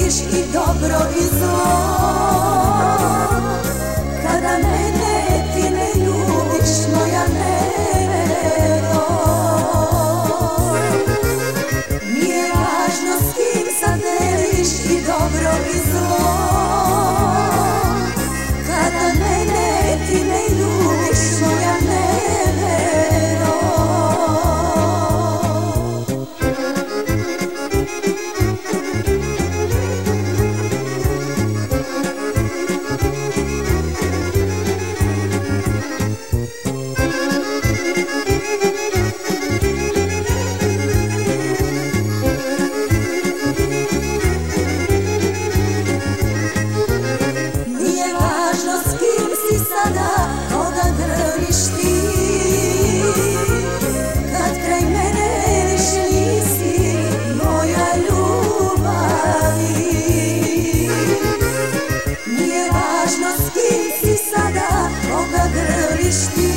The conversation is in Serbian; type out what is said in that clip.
deliš i dobro i zlo. Kada mene ti ne ljubiš, moja nevero, nije važno s kim sad deliš i dobro i zlo. Kada mene ti ne ljubiš, moja nevero. Koga grliš ti, kad kraj mene više nisi moja ljubavi. Nije važno s kim si sada, koga grliš ti.